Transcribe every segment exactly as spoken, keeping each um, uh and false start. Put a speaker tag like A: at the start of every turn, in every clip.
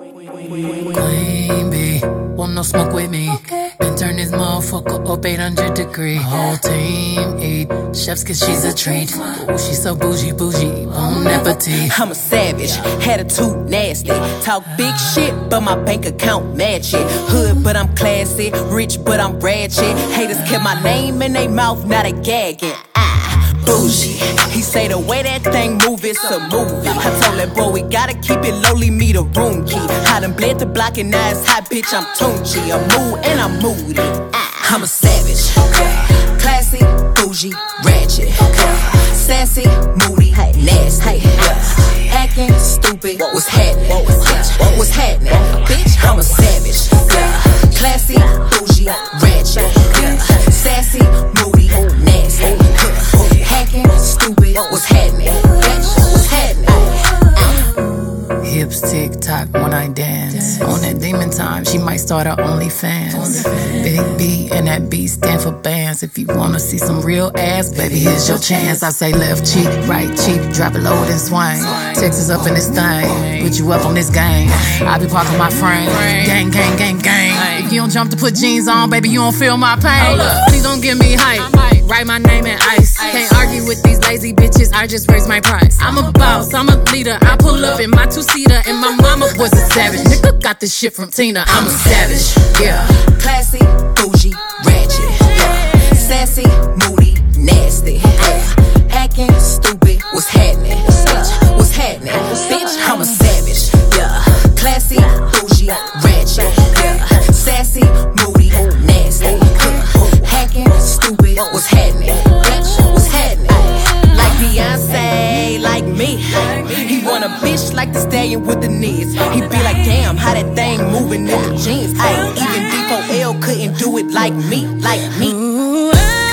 A: Queen bee, want no smoke with me. Okay. Then turn this motherfucker up eight hundred degree. Whole team eat, chefs cause she's a treat. Ooh, she's so bougie, bougie, bon appetit.
B: I'm a savage, attitude nasty. Talk big shit, but my bank account match it. Hood, but I'm classy. Rich, but I'm ratchet. Haters kept my name in their mouth, now they gagging. Bougie. He say the way that thing move, it's a movie. I told that boy we gotta keep it lowly, me the room key. I done bled the block and now it's hot, bitch, I'm Tunchi. I'm mood and I'm moody. I'm a savage. Classy, bougie, ratchet. Sassy, moody, nasty. Acting stupid, what's happening? Bitch, what's happening? Bitch, I'm a savage. Classy, bougie, ratchet. Sassy, moody, nasty. Hacking, stupid, what's happening? Bitch, what's happening?
A: Hips tick tock when I dance. On that demon time, she might start her OnlyFans. Big B and that B stand for bands. If you wanna see some real ass, baby, here's your chance. I say left cheek, right cheek, drop it low and swing. Texas up in this thing, put you up on this game. I be parking my frame, gang, gang, gang, gang. If you don't jump to put jeans on, baby, you don't feel my pain. Please don't give me hype, write my name in ice. Can't argue with these lazy bitches, I just raise my price. I'm a boss, I'm a leader, I pull up in my two-seater, and my mama was a savage. Nigga got this shit from Tina, I'm a savage, yeah.
B: Classy, bougie, ratchet, yeah. Sassy, moody, nasty, yeah. Acting stupid, what's happening? Bitch, what's happening? Bitch, I'm a savage, yeah. Classy, bougie, ratchet, yeah. Sassy, moody, nasty, yeah. Hacking, stupid, what's happening? Bitch, what's happening? Like Beyonce, like me. He want a bitch like the stallion with the knees. He be like, damn, how that thing moving in the jeans. Ay, even D four L couldn't do it like me, like me.
A: Ooh,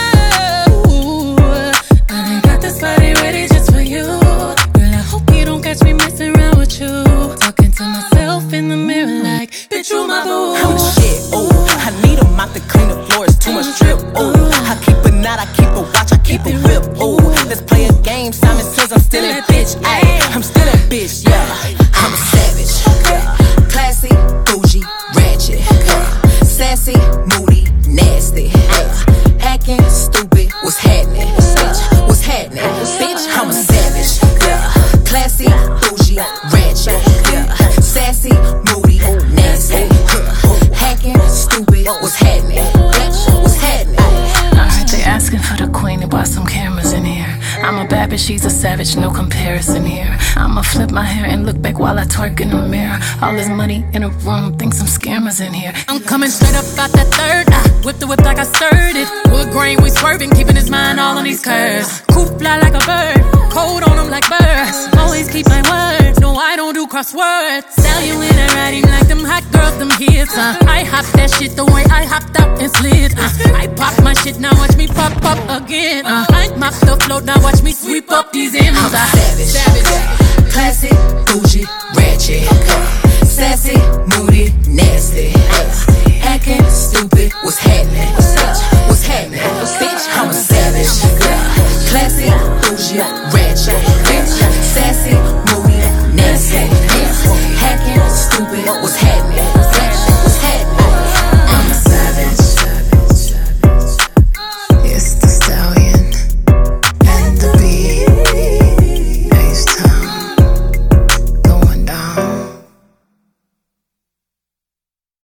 A: ooh, I got this body ready just for you. Girl, I hope you don't catch me messing around with you. Talking to myself in the mirror like, bitch, you my boo.
B: I'm the shit, ooh. I need a mop to clean the floors, too much drip, ooh. I keep a knot, I keep a watch, I keep a whip, ooh. Let's play a game, Simon says I'm still a bitch, ayy. I'm still a bitch, yeah. I'm a savage, yeah. Classy, bougie, ratchet, yeah. Sassy, moody, nasty, yeah. Acting stupid, what's happening? Bitch, what's happening? Bitch, I'm a savage, yeah. Classy, bougie, ratchet, yeah. Sassy, moody, nasty, yeah. Hacking, stupid, what's happening? Bitch, what's happening?
A: Alright, they asking for the queen to buy some cameras in here. I'm a bad bitch, she's a savage, no comparison here. I'ma flip my hair and look back while I twerk in the mirror. All this money in a room, think some scammers in here. I'm coming straight up out that third, ah, whip the whip like I stirred it. Wood grain, we swerving, keeping his mind all on these curves. Coop fly like a bird, cold on them like birds. Always keep my word, no I don't do crosswords. Sell you in a riding like them hot girls, them hits, uh. I hop that shit the way I hopped out and slid, uh. I pop my shit, now watch me pop up again, uh. I mop the float, now watch me sweep up these M's.
B: I'm savage, savage, classy, bougie, ratchet, sassy, moody.